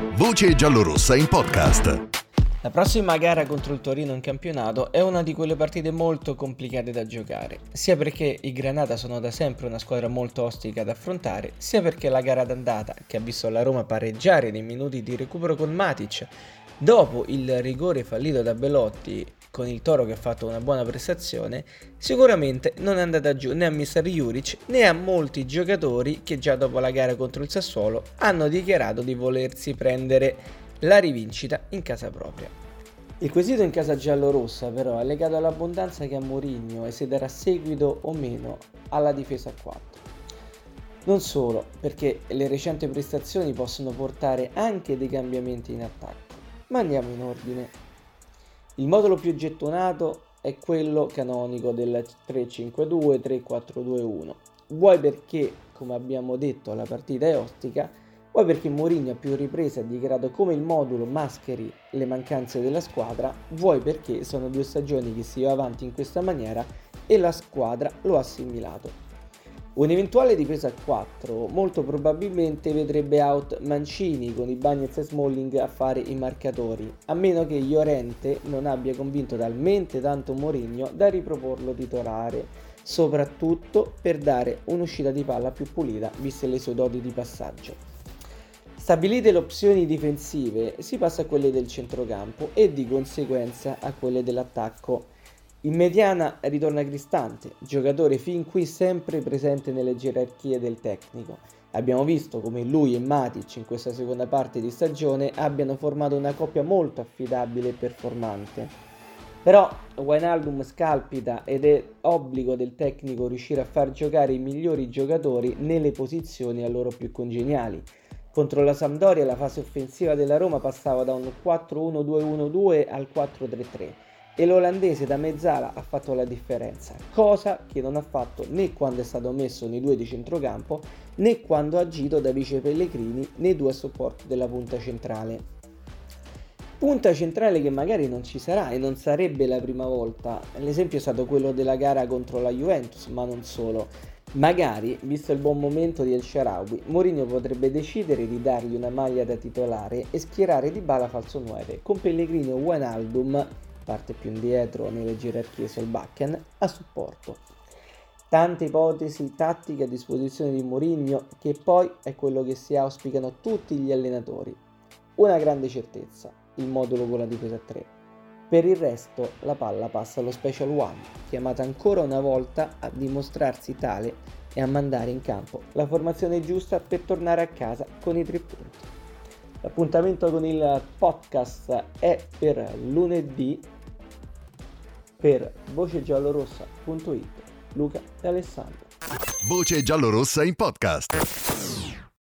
Voce giallorossa in podcast. La prossima gara contro il Torino in campionato è una di quelle partite molto complicate da giocare, sia perché i Granata sono da sempre una squadra molto ostica da affrontare, sia perché la gara d'andata, che ha visto la Roma pareggiare nei minuti di recupero con Matic, dopo il rigore fallito da Belotti con il Toro che ha fatto una buona prestazione, sicuramente non è andata giù né a mister Juric né a molti giocatori che già dopo la gara contro il Sassuolo hanno dichiarato di volersi prendere la rivincita in casa propria. Il quesito in casa giallorossa però è legato all'abbondanza che ha Mourinho e se darà seguito o meno alla difesa a 4. Non solo, perché le recenti prestazioni possono portare anche dei cambiamenti in attacco, ma andiamo in ordine. Il modulo più gettonato è quello canonico del 3-5-2, 3-4-2-1, vuoi perché, come abbiamo detto, la partita è ostica, vuoi perché Mourinho a più riprese ha dichiarato come il modulo mascheri le mancanze della squadra, vuoi perché sono 2 stagioni che si va avanti in questa maniera e la squadra lo ha assimilato. Un'eventuale difesa a 4 molto probabilmente vedrebbe out Mancini con i Bagnez e Smalling a fare i marcatori, a meno che Llorente non abbia convinto talmente tanto Mourinho da riproporlo titolare, soprattutto per dare un'uscita di palla più pulita viste le sue doti di passaggio. Stabilite le opzioni difensive, si passa a quelle del centrocampo e di conseguenza a quelle dell'attacco. In mediana ritorna Cristante, giocatore fin qui sempre presente nelle gerarchie del tecnico. Abbiamo visto come lui e Matic in questa seconda parte di stagione abbiano formato una coppia molto affidabile e performante. Però Wijnaldum scalpita ed è obbligo del tecnico riuscire a far giocare i migliori giocatori nelle posizioni a loro più congeniali. Contro la Sampdoria la fase offensiva della Roma passava da un 4-1-2-1-2 al 4-3-3 e l'olandese da mezzala ha fatto la differenza, cosa che non ha fatto né quando è stato messo nei 2 di centrocampo né quando ha agito da vice Pellegrini nei 2 a supporto della punta centrale. Punta centrale che magari non ci sarà e non sarebbe la prima volta, l'esempio è stato quello della gara contro la Juventus, ma non solo. Magari, visto il buon momento di El Shaarawy, Mourinho potrebbe decidere di dargli una maglia da titolare e schierare Dybala falso 9, con Pellegrini o Wijnaldum, parte più indietro nelle gerarchie Solbakken, a supporto. Tante ipotesi tattiche a disposizione di Mourinho, che poi è quello che si auspicano tutti gli allenatori. Una grande certezza, il modulo con la difesa a 3. Per il resto la palla passa allo Special One, chiamata ancora una volta a dimostrarsi tale e a mandare in campo la formazione giusta per tornare a casa con i 3 punti. L'appuntamento con il podcast è per lunedì. Per vocegiallorossa.it, Luca e Alessandro. Voce giallorossa in podcast.